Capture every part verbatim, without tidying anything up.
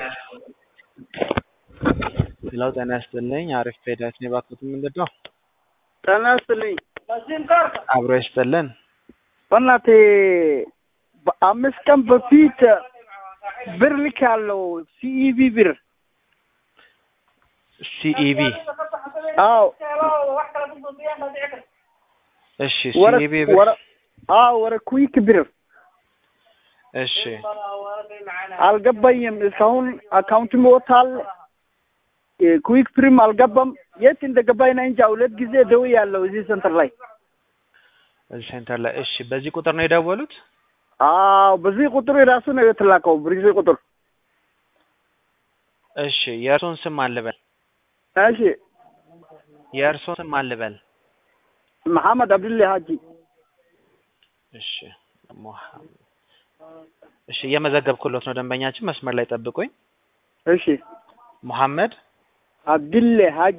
ሌላው ጤና ይስጥልኝ አሪፍ ፔዳት ነው ባክሁት ምንድነው ጤና ይስጥልኝ አብሮ ይስጥልን በእናቴ በአምስት ቀን በፊት ብር ልካለሁ ሲኢቢ ብር ሲኢቢ አዎ እሺ ሲኢቢ ብር አዎ ወረ ኩዊክ ብር እሺ አልገባኝም እስካሁን አካውንት ሞታል ኩዊክ ፕሪም አልገባም የት እንደገባኝ እንጃ ሁለት ጊዜ ደውያለሁ እዚህ ሴንተር ላይ እዚህ ሴንተር ላይ እሺ በዚህ ቁጥር ነው የደወሉት አዎ በዚህ ቁጥር ራሱ ነው የተላከው በዚህ ቁጥር እሺ የእርሶን ስም አልበል እሺ የእርሶን ስም አልበል መሐመድ አብዱላህ ሀጂ እሺ መሐመድ እሺ የመዘገብኩለት ነው ደንበኛችን መስመር ላይ ጠብቁኝ እሺ መሐመድ አብዱላህ ሀጂ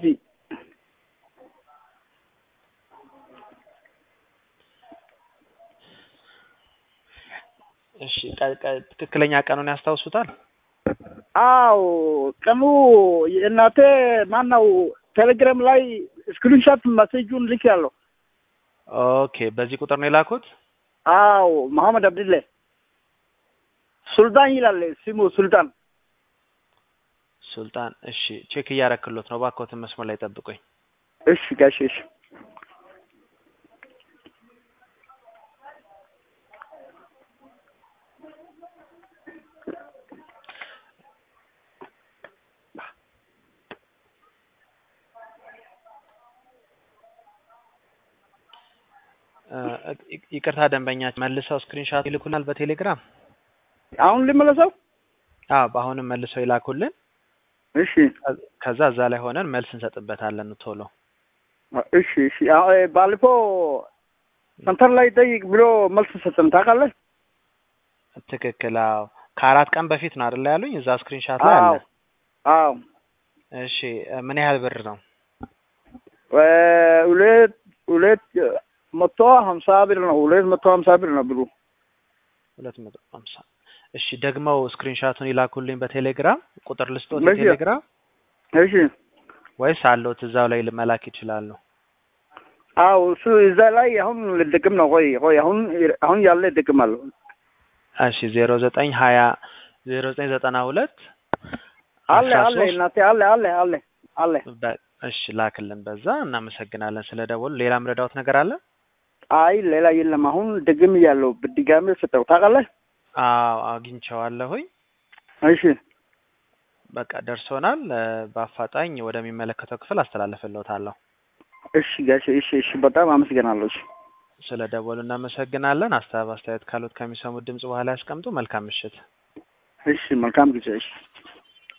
እሺ ትክክለኛ ቀኑን ያስታውሱታል አው ቀኑ እናቴ ማነው ቴሌግራም ላይ ስክሪንሾት መሴጁን ልኬያለሁ ኦኬ በዚህ ቁጥር ነው የላኩት አው መሐመድ አብዱላህ ሱልጣን ይላል ስሙ ሱልጣን ሱልጣን እሺ ቼክ እያረክሎት ነው ባክዎት መስመር ላይ ጠብቁኝ እሺ ጋሽ እሺ ይቅርታ ደንበኛችን መልሰው ስክሪንሾት ይልኩናል በቴሌግራም አሁን ልመለሰው አዎ አሁንም መልሰው ይላኩልን እሺ ከዛ እዛ ላይ ሆነን መልስ እንሰጥበታለን ቶሎ እሺ እሺ ባልፎ ሰንተር ላይ ጠይቅ ብሎ መልስ ሰጥተን ታውቃለህ ትክክል አዎ ከአራት ቀን በፊት ነው አይደል ያሉኝ እዛ ስክሪንሾት ላይ አለ አዎ እሺ ምን ያህል ብር ነው ሁለት ሁለት መቶ ሀምሳ ብር ነው ሁለት መቶ ሀምሳ ብር ነው ብሩ ሁለት መቶ ሀምሳ እሺ ደግመው ስክሪንሾቱን ይላኩልኝ በቴሌግራም ቁጥር ልስጦት በቴሌግራም እሺ ወይስ አለውት እዛው ላይ ለመላክ ይችላል አው እሱ እዛ ላይ አሁን ልደቅም ነው ቆይ ቆይ አሁን አሁን ያለ ልደቅማል እሺ ዜሮ ዘጠኝ ሀያ ዜሮ ዘጠኝ ዘጠና ሁለት አለ አለ እናቴ አለ አለ አለ አለ እሺ ላክልን በዛ እናመሰግናለን ስለደወሉ ሌላ ምረዳውት ነገር አለ አይ ሌላ የለም አሁን ደግም ያለው በድጋሚ ሰጠው ታውቃለህ አዎ አግኝቼዋለሁኝ እሺ በቃ ደርሶናል በአፋጣኝ ወደሚመለከተው ክፍል አስተላልፈለታለሁ እሺ ጋሽ እሺ እሺ በጣም አመሰግናለሁ ስለደወሉ እናመሰግናለን አስተያየት ካሉት ከሚሰሙት ድምጽ በኋላ ያስቀምጡ መልካም ምሽት እሺ መልካም ጊዜ እሺ